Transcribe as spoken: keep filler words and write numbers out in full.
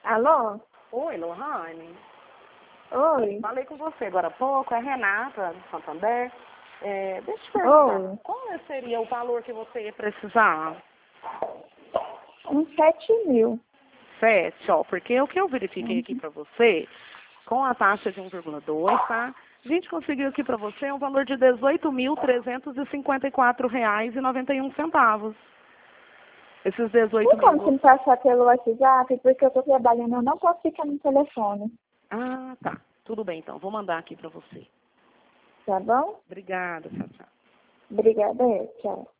Alô? Oi, Lohane. Oi. Falei com você agora há pouco, é a Renata, do Santander. É, deixa eu te perguntar, Oi. qual seria o valor que você ia precisar? Uns sete mil. Sete, ó, porque o que eu verifiquei aqui para você, com a taxa de um vírgula dois, tá? A gente conseguiu aqui para você um valor de dezoito mil trezentos e cinquenta e quatro reais e noventa e um centavos. Esses dezoito Tem como você mil... me passar pelo WhatsApp? Porque eu tô trabalhando, eu não posso ficar no telefone. Ah, tá. Tudo bem, então. Vou mandar aqui para você. Tá bom? Obrigada, tchau, tchau. Obrigada, tchau.